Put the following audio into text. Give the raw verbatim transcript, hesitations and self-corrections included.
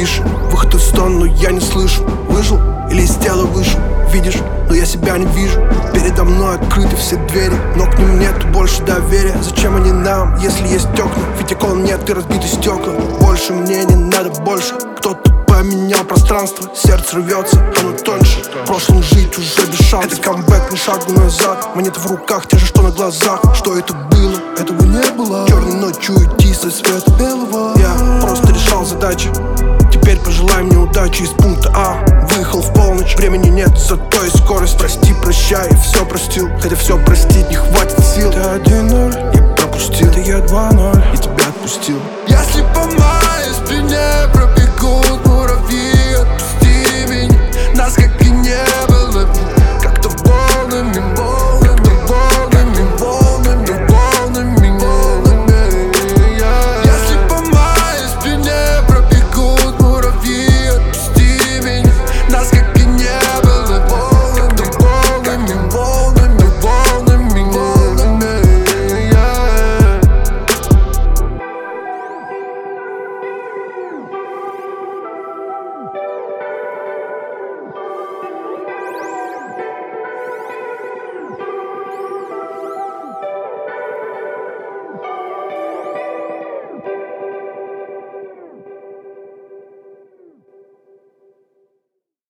тише. Выход из стон, но я не слышу. Выжил или из тела вышел? Видишь, но я себя не вижу. Передо мной открыты все двери, но к ним нету больше доверия. Зачем они нам, если есть окна? Ведь окон нет и разбиты стекла. Больше мне не надо больше. Кто-то поменял пространство, сердце рвется, оно тоньше. В прошлом жить уже без шансов. Это камбэк, ни шагу назад. Монеты в руках, те же, что на глазах. Что это было? Этого не было. Черной ночью идти со света белого. Я просто решал задачи. Теперь пожелай мне удачи. Из пункта А выехал в полночь. Времени нет, зато и скорость. Прости, прощай, все простил. Хотя все простить не хватит сил. Ты один ноль, я пропустил. Ты я два ноль, и тебя отпустил. Если по моей спине пробил